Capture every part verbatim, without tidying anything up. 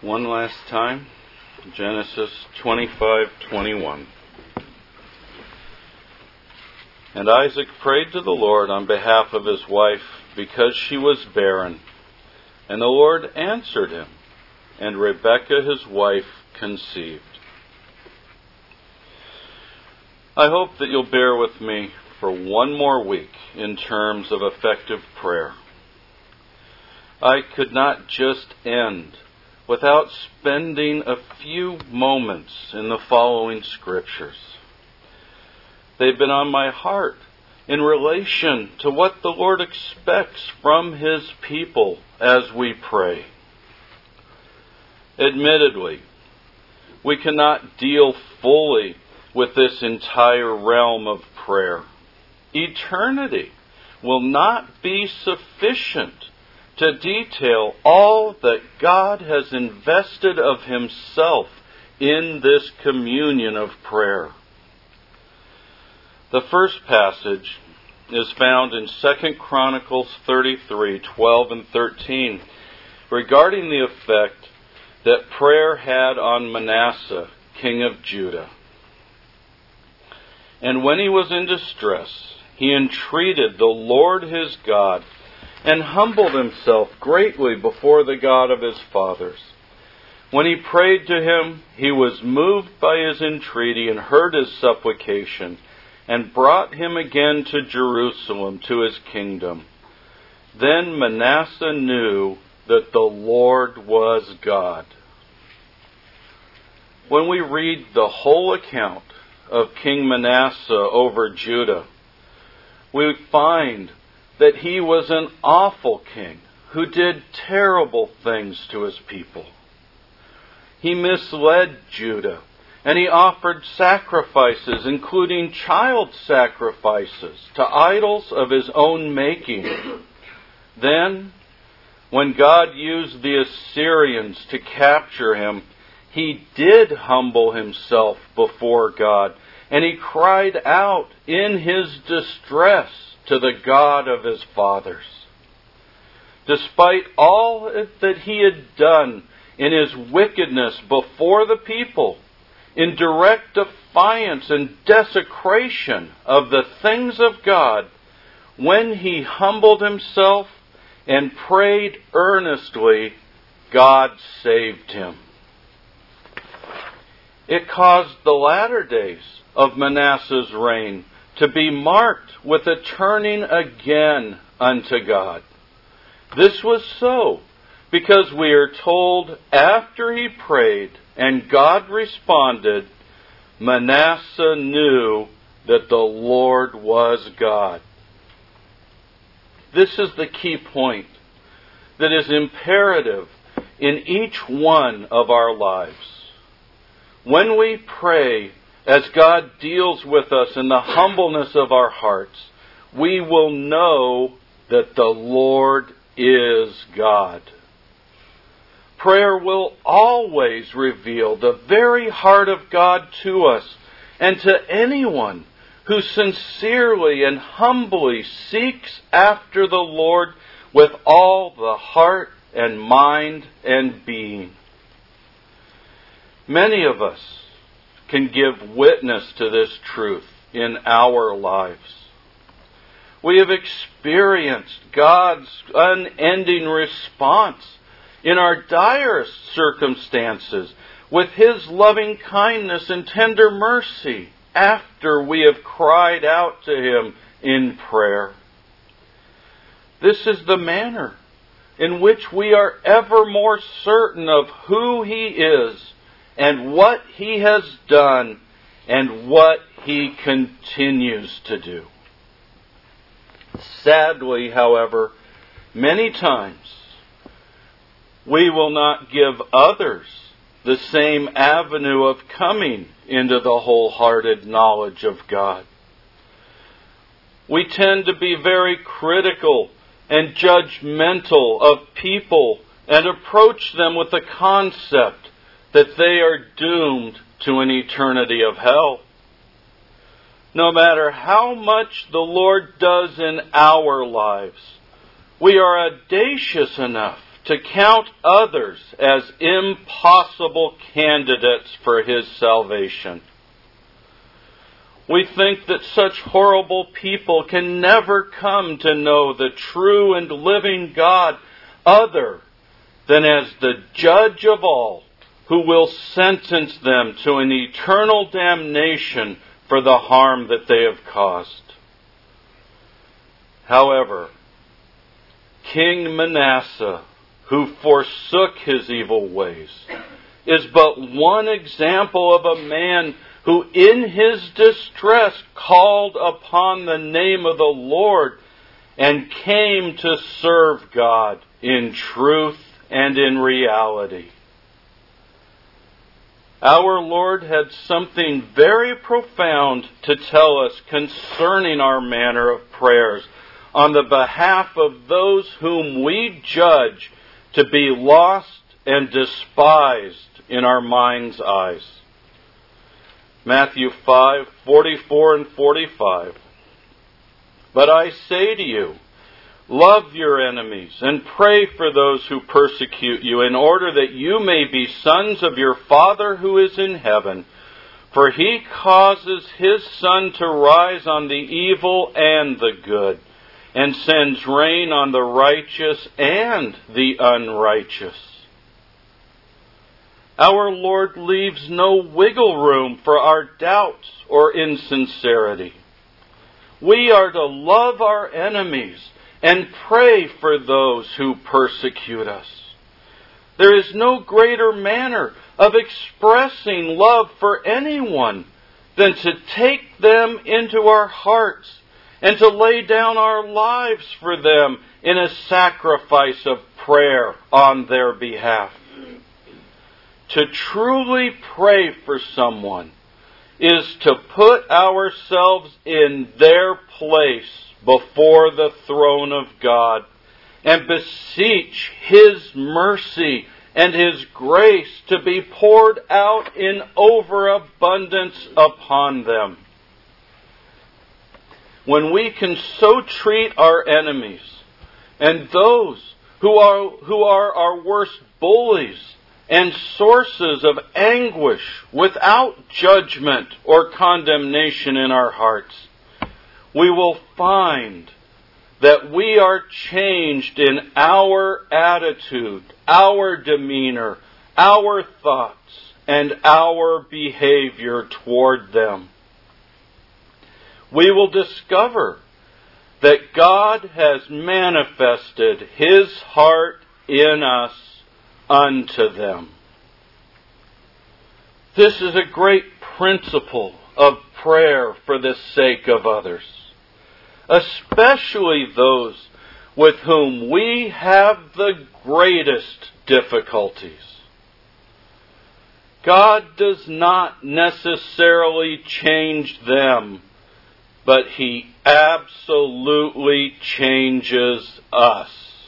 One last time, Genesis twenty-five twenty-one. And Isaac prayed to the Lord on behalf of his wife, because she was barren. And the Lord answered him, and Rebekah his wife conceived. I hope that you'll bear with me for one more week in terms of effective prayer. I could not just end without spending a few moments in the following scriptures. They've been on my heart in relation to what the Lord expects from His people as we pray. Admittedly, we cannot deal fully with this entire realm of prayer. Eternity will not be sufficient to detail all that God has invested of Himself in this communion of prayer. The first passage is found in Second Chronicles thirty-three, twelve and thirteen, regarding the effect that prayer had on Manasseh, king of Judah. And when he was in distress, he entreated the Lord his God, and humbled himself greatly before the God of his fathers. When he prayed to him, he was moved by his entreaty and heard his supplication, and brought him again to Jerusalem, to his kingdom. Then Manasseh knew that the Lord was God. When we read the whole account of King Manasseh over Judah, we find that he was an awful king who did terrible things to his people. He misled Judah, and he offered sacrifices, including child sacrifices, to idols of his own making. Then, when God used the Assyrians to capture him, he did humble himself before God, and he cried out in his distress to the God of his fathers. Despite all that he had done in his wickedness before the people, in direct defiance and desecration of the things of God, when he humbled himself and prayed earnestly, God saved him. It caused the latter days of Manasseh's reign to be marked with a turning again unto God. This was so because we are told after he prayed and God responded, Manasseh knew that the Lord was God. This is the key point that is imperative in each one of our lives. When we pray as God deals with us in the humbleness of our hearts, we will know that the Lord is God. Prayer will always reveal the very heart of God to us and to anyone who sincerely and humbly seeks after the Lord with all the heart and mind and being. Many of us can give witness to this truth in our lives. We have experienced God's unending response in our direst circumstances with His loving kindness and tender mercy after we have cried out to Him in prayer. This is the manner in which we are ever more certain of who He is and what He has done and what He continues to do. Sadly, however, many times we will not give others the same avenue of coming into the wholehearted knowledge of God. We tend to be very critical and judgmental of people and approach them with the concept that they are doomed to an eternity of hell. No matter how much the Lord does in our lives, we are audacious enough to count others as impossible candidates for his salvation. We think that such horrible people can never come to know the true and living God other than as the judge of all, who will sentence them to an eternal damnation for the harm that they have caused. However, King Manasseh, who forsook his evil ways, is but one example of a man who in his distress called upon the name of the Lord and came to serve God in truth and in reality. Our Lord had something very profound to tell us concerning our manner of prayers on the behalf of those whom we judge to be lost and despised in our mind's eyes. Matthew five, forty-four and forty-five. But I say to you, love your enemies and pray for those who persecute you, in order that you may be sons of your Father who is in heaven. For he causes his sun to rise on the evil and the good, and sends rain on the righteous and the unrighteous. Our Lord leaves no wiggle room for our doubts or insincerity. We are to love our enemies and pray for those who persecute us. There is no greater manner of expressing love for anyone than to take them into our hearts and to lay down our lives for them in a sacrifice of prayer on their behalf. To truly pray for someone is to put ourselves in their place before the throne of God and beseech His mercy and His grace to be poured out in overabundance upon them. When we can so treat our enemies and those who are, who are our worst bullies and sources of anguish without judgment or condemnation in our hearts, we will find that we are changed in our attitude, our demeanor, our thoughts, and our behavior toward them. We will discover that God has manifested His heart in us unto them. This is a great principle of prayer for the sake of others, especially those with whom we have the greatest difficulties. God does not necessarily change them, but He absolutely changes us.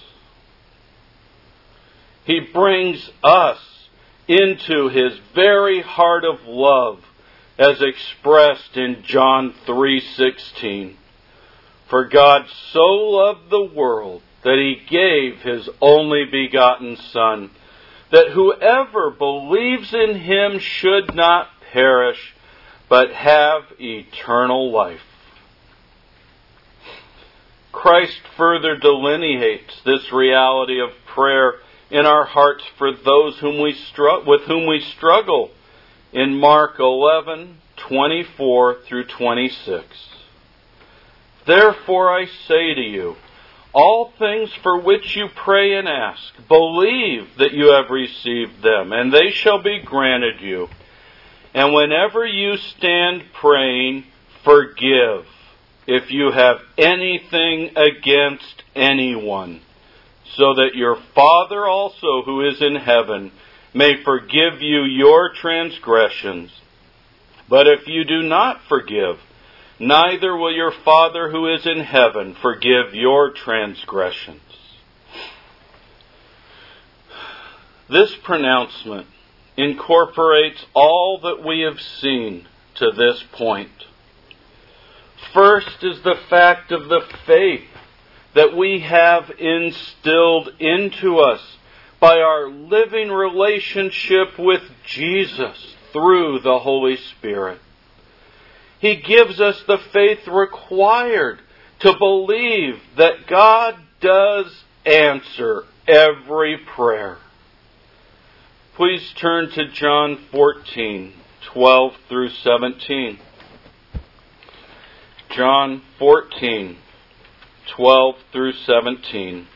He brings us into His very heart of love, as expressed in John three sixteen. For God so loved the world that He gave His only begotten Son, that whoever believes in Him should not perish, but have eternal life. Christ further delineates this reality of prayer in our hearts for those whom we str- with whom we struggle in Mark eleven, twenty-four through twenty-six. Therefore I say to you, all things for which you pray and ask, believe that you have received them, and they shall be granted you. And whenever you stand praying, forgive if you have anything against anyone, so that your Father also who is in heaven may forgive you your transgressions. But if you do not forgive, neither will your Father who is in heaven forgive your transgressions. This pronouncement incorporates all that we have seen to this point. First is the fact of the faith that we have instilled into us by our living relationship with Jesus through the Holy Spirit. He gives us the faith required to believe that God does answer every prayer. Please turn to John fourteen, twelve through seventeen. John fourteen, twelve through seventeen.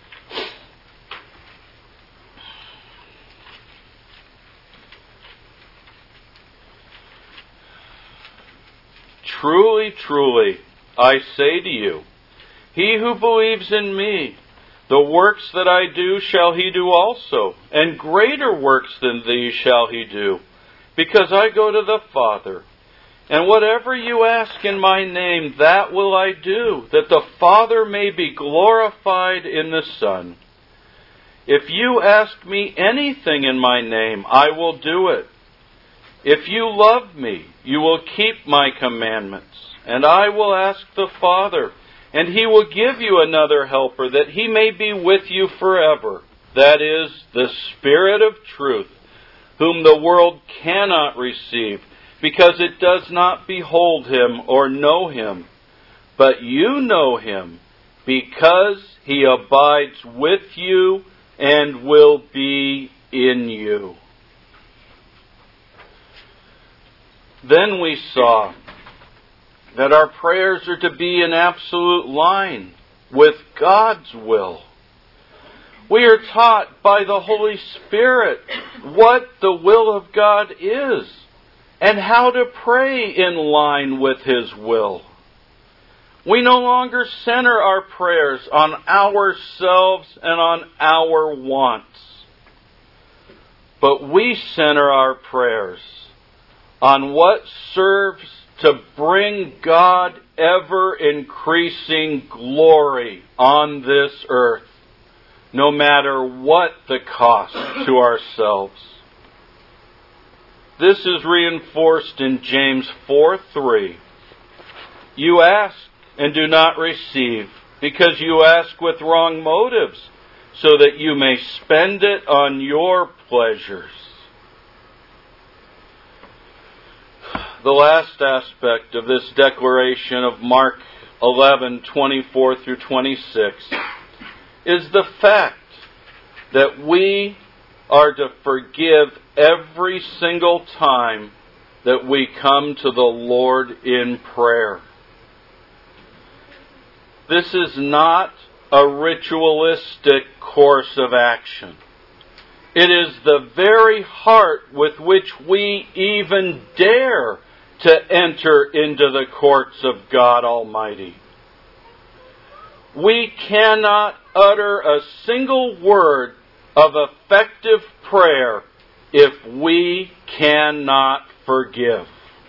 Truly, truly, I say to you, he who believes in me, the works that I do shall he do also, and greater works than these shall he do, because I go to the Father. And whatever you ask in my name, that will I do, that the Father may be glorified in the Son. If you ask me anything in my name, I will do it. If you love me, you will keep my commandments, and I will ask the Father, and he will give you another helper, that he may be with you forever. That is, the Spirit of truth, whom the world cannot receive, because it does not behold him or know him. But you know him, because he abides with you and will be in you. Then we saw that our prayers are to be in absolute line with God's will. We are taught by the Holy Spirit what the will of God is and how to pray in line with His will. We no longer center our prayers on ourselves and on our wants, but we center our prayers on what serves to bring God ever-increasing glory on this earth, no matter what the cost to ourselves. This is reinforced in James four three. You ask and do not receive, because you ask with wrong motives, so that you may spend it on your pleasures. The last aspect of this declaration of Mark eleven twenty-four through twenty-six is the fact that we are to forgive every single time that we come to the Lord in prayer. This is not a ritualistic course of action. It is the very heart with which we even dare to enter into the courts of God Almighty. We cannot utter a single word of effective prayer if we cannot forgive.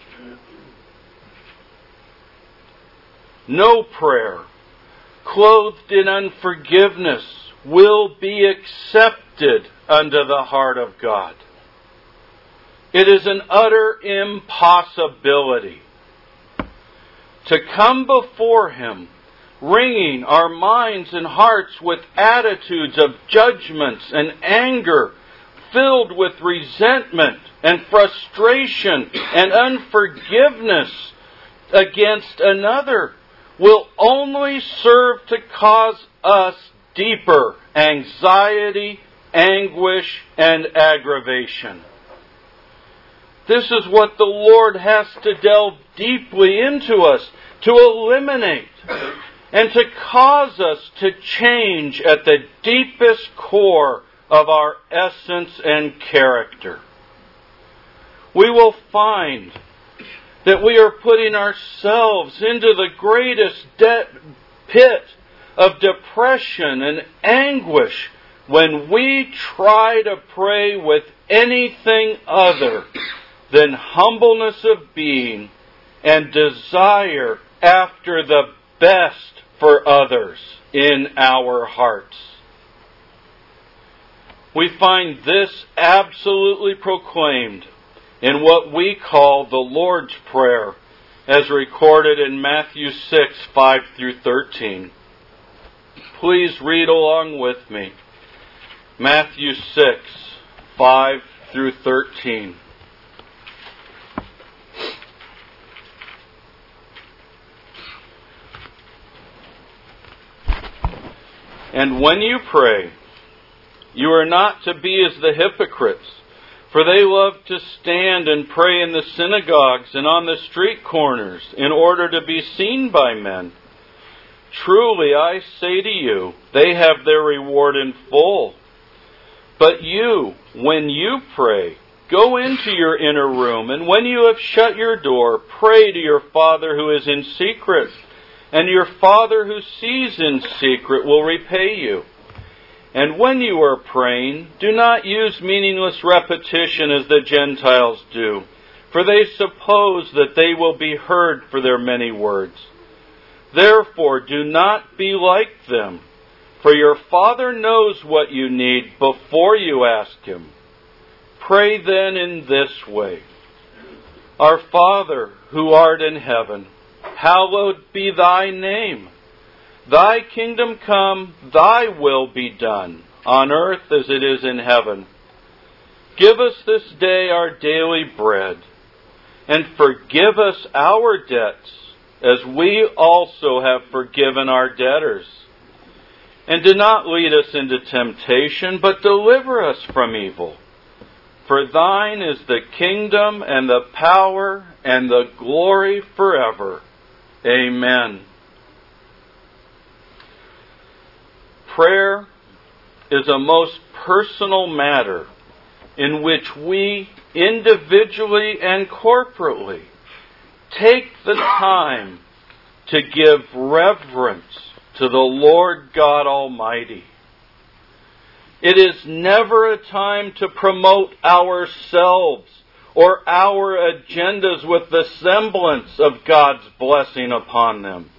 No prayer clothed in unforgiveness will be accepted unto the heart of God. It is an utter impossibility to come before Him, wringing our minds and hearts with attitudes of judgments and anger, filled with resentment and frustration and unforgiveness against another, will only serve to cause us deeper anxiety, anguish, and aggravation. This is what the Lord has to delve deeply into us, to eliminate, and to cause us to change at the deepest core of our essence and character. We will find that we are putting ourselves into the greatest de- pit of depression and anguish when we try to pray with anything other than humbleness of being and desire after the best for others in our hearts. We find this absolutely proclaimed in what we call the Lord's Prayer, as recorded in Matthew six, five through thirteen. Please read along with me. Matthew six, five through thirteen. And when you pray, you are not to be as the hypocrites, for they love to stand and pray in the synagogues and on the street corners in order to be seen by men. Truly, I say to you, they have their reward in full. But you, when you pray, go into your inner room, and when you have shut your door, pray to your Father who is in secret, and your Father who sees in secret will repay you. And when you are praying, do not use meaningless repetition as the Gentiles do, for they suppose that they will be heard for their many words. Therefore, do not be like them, for your Father knows what you need before you ask Him. Pray then in this way: Our Father, who art in heaven, hallowed be thy name. Thy kingdom come, thy will be done, on earth as it is in heaven. Give us this day our daily bread, and forgive us our debts, as we also have forgiven our debtors. And do not lead us into temptation, but deliver us from evil. For thine is the kingdom and the power and the glory forever. Amen. Prayer is a most personal matter in which we, individually and corporately, take the time to give reverence to the Lord God Almighty. It is never a time to promote ourselves or our agendas with the semblance of God's blessing upon them.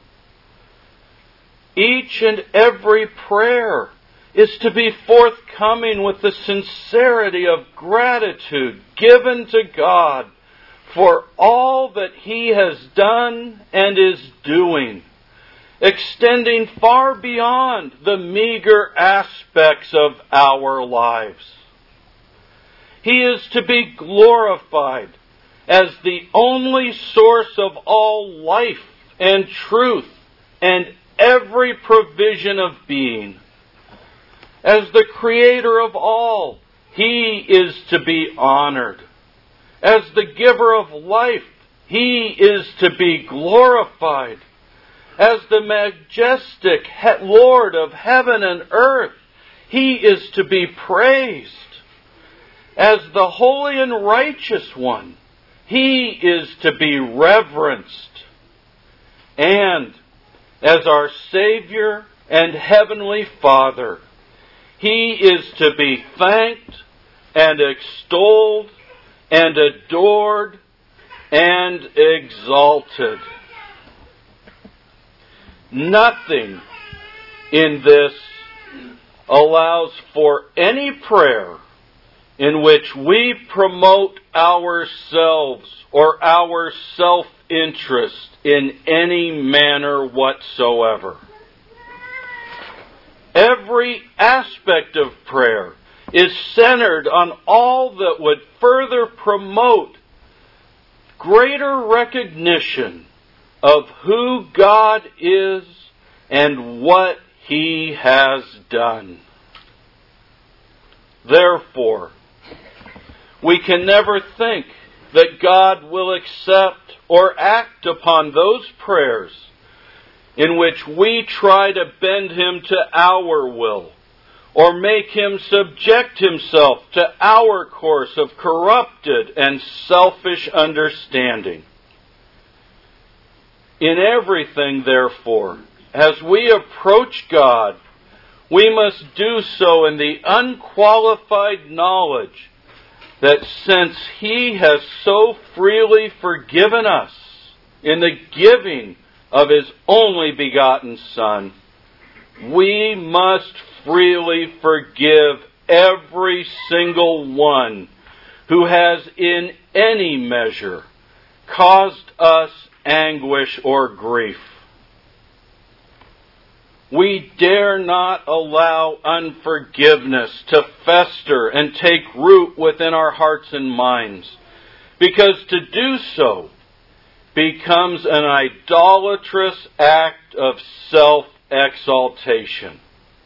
Each and every prayer is to be forthcoming with the sincerity of gratitude given to God for all that He has done and is doing, extending far beyond the meager aspects of our lives. He is to be glorified as the only source of all life and truth and every provision of being. As the Creator of all, He is to be honored. As the giver of life, He is to be glorified. As the majestic Lord of heaven and earth, He is to be praised. As the holy and righteous one, He is to be reverenced. And as our Savior and Heavenly Father, He is to be thanked and extolled and adored and exalted. Nothing in this allows for any prayer in which we promote ourselves or our self-interest in any manner whatsoever. Every aspect of prayer is centered on all that would further promote greater recognition of who God is and what He has done. Therefore, we can never think that God will accept or act upon those prayers in which we try to bend Him to our will, or make Him subject Himself to our course of corrupted and selfish understanding. In everything, therefore, as we approach God, we must do so in the unqualified knowledge that since He has so freely forgiven us in the giving of His only begotten Son, we must freely forgive every single one who has in any measure caused us anguish or grief. We dare not allow unforgiveness to fester and take root within our hearts and minds, because to do so becomes an idolatrous act of self-exaltation.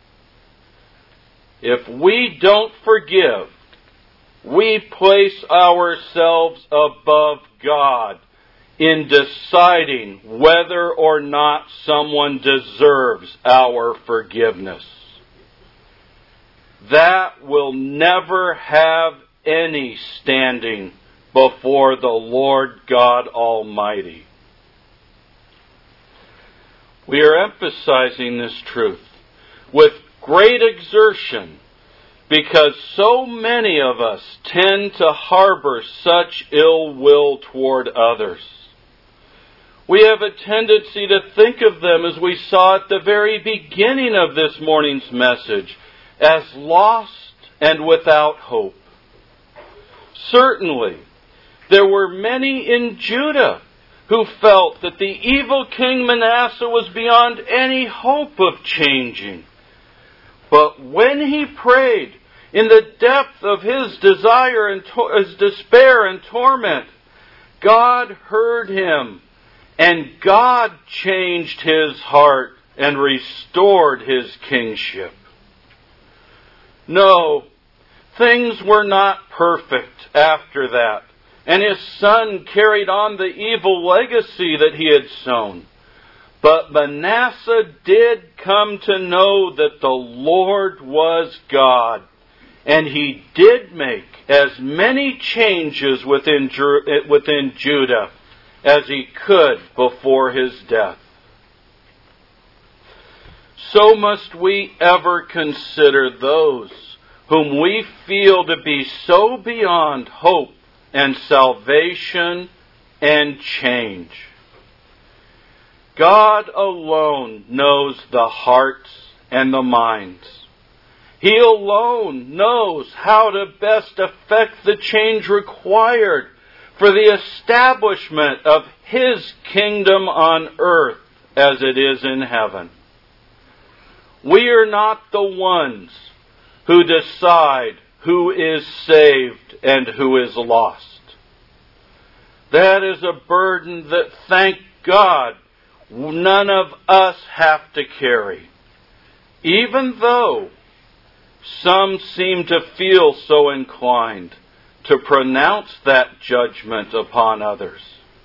If we don't forgive, we place ourselves above God in deciding whether or not someone deserves our forgiveness. That will never have any standing before the Lord God Almighty. We are emphasizing this truth with great exertion because so many of us tend to harbor such ill will toward others. We have a tendency to think of them, as we saw at the very beginning of this morning's message, as lost and without hope. Certainly, there were many in Judah who felt that the evil King Manasseh was beyond any hope of changing. But when he prayed in the depth of his desire and to- his despair and torment, God heard him, and God changed his heart and restored his kingship. No, things were not perfect after that, and his son carried on the evil legacy that he had sown. But Manasseh did come to know that the Lord was God, and he did make as many changes within, within Judah as he could before his death. So must we ever consider those whom we feel to be so beyond hope and salvation and change. God alone knows the hearts and the minds. He alone knows how to best effect the change required for the establishment of His kingdom on earth as it is in heaven. We are not the ones who decide who is saved and who is lost. That is a burden that, thank God, none of us have to carry, even though some seem to feel so inclined to pronounce that judgment upon others.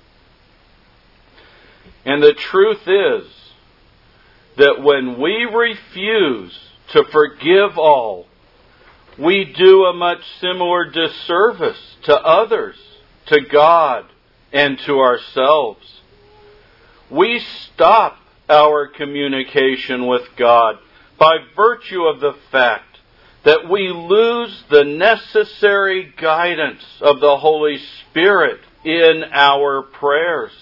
And the truth is that when we refuse to forgive all, we do a much similar disservice to others, to God, and to ourselves. We stop our communication with God by virtue of the fact that we lose the necessary guidance of the Holy Spirit in our prayers.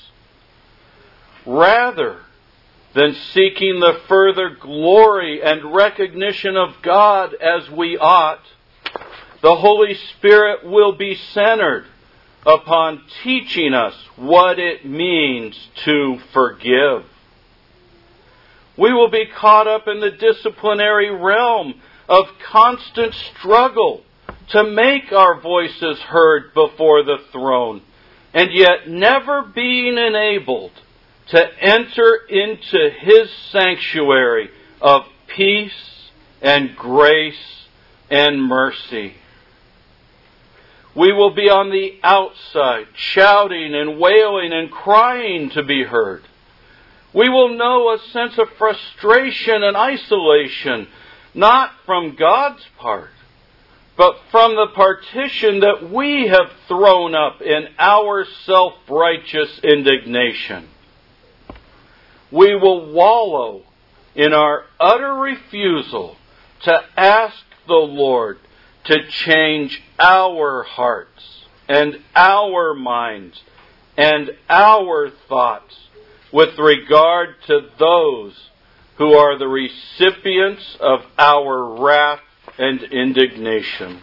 Rather than seeking the further glory and recognition of God as we ought, the Holy Spirit will be centered upon teaching us what it means to forgive. We will be caught up in the disciplinary realm of constant struggle to make our voices heard before the throne, and yet never being enabled to enter into His sanctuary of peace and grace and mercy. We will be on the outside, shouting and wailing and crying to be heard. We will know a sense of frustration and isolation, not from God's part, but from the partition that we have thrown up in our self-righteous indignation. We will wallow in our utter refusal to ask the Lord to change our hearts and our minds and our thoughts with regard to those who are the recipients of our wrath and indignation.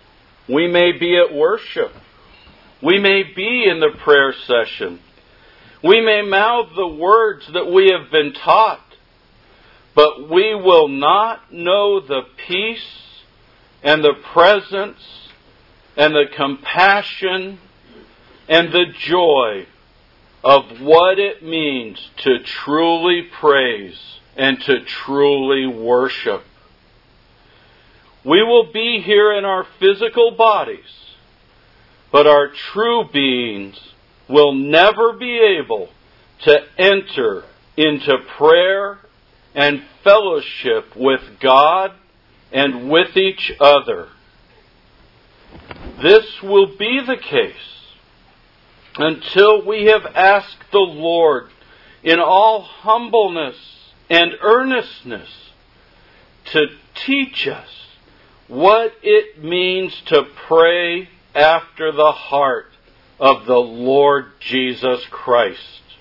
We may be at worship. We may be in the prayer session. We may mouth the words that we have been taught, but we will not know the peace and the presence and the compassion and the joy of what it means to truly praise and to truly worship. We will be here in our physical bodies, but our true beings will never be able to enter into prayer and fellowship with God and with each other. This will be the case until we have asked the Lord in all humbleness and earnestness to teach us what it means to pray after the heart of the Lord Jesus Christ.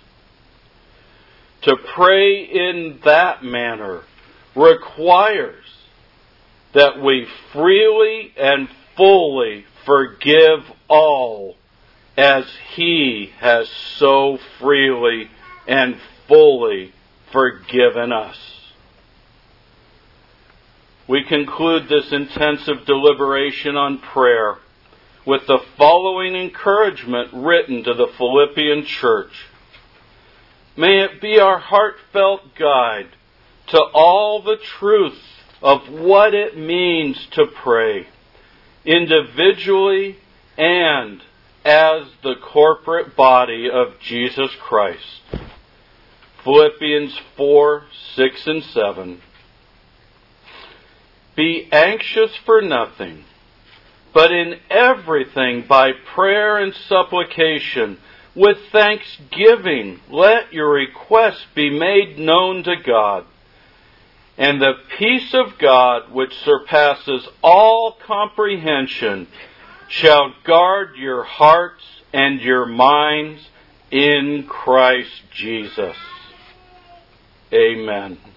To pray in that manner requires that we freely and fully forgive all as He has so freely and fully forgiven us. We conclude this intensive deliberation on prayer with the following encouragement written to the Philippian church. May it be our heartfelt guide to all the truth of what it means to pray, individually and as the corporate body of Jesus Christ. Philippians four, six, and seven. Be anxious for nothing, but in everything by prayer and supplication, with thanksgiving, let your requests be made known to God. And the peace of God, which surpasses all comprehension, shall guard your hearts and your minds in Christ Jesus. Amen.